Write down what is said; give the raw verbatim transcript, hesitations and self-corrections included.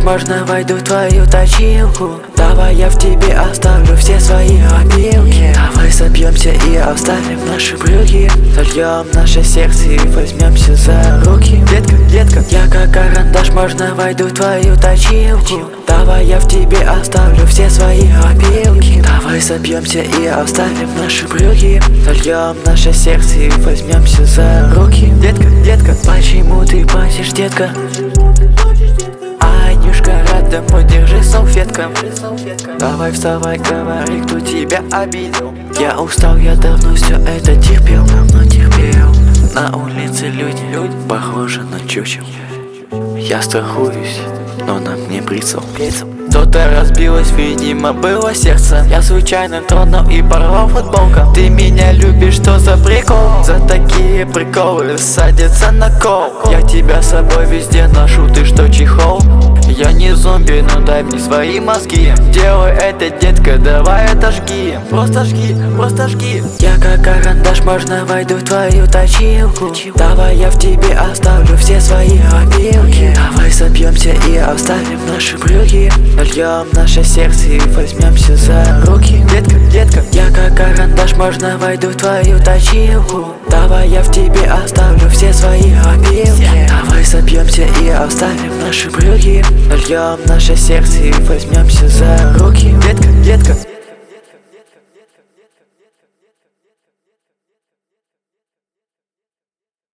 можно войду в твою точилку? Давай я в тебе оставлю все свои опилки. Давай собьемся и оставим наши брюки. Зальем наше сердце и возьмемся за руки. Детка, детка, я как карандаш, можно войду в твою точилку? Давай я в тебе оставлю все свои опилки. Давай собьемся и оставим наши брюки. Зальем наше сердце и возьмемся за руки. Детка, детка, почему ты плачешь, детка? Анюшка, рада, мой, держи салфетка. Давай вставай, говори, кто тебя обидел. Я устал, я давно все это терпел, давно терпел. На улице люди, люди похожи на чучел. Я страхуюсь, но на мне прицел. Что-то разбилось, видимо, было сердце. Я случайно тронул и порвал футболку. Ты меня любишь, что за прикол? За такие приколы садится на кол. Я тебя с собой везде ношу, ты что, чехол? Я не зомби, но дай мне свои мозги. Делай это, детка, давай отожги. Просто жги, просто жги. Я как карандаш, можно войду в твою точилку? Давай я в тебе оставлю все свои опилки. Давай собьемся и оставим наши брюки. Нальем наше сердце и возьмемся за руки. Детка, детка, я как карандаш, можно войду в твою точилку? Давай я в тебе оставлю все свои опилки. Давай собьемся и оставим наши брюки. Нальем наше сердце и возьмемся за руки. Детка, детка.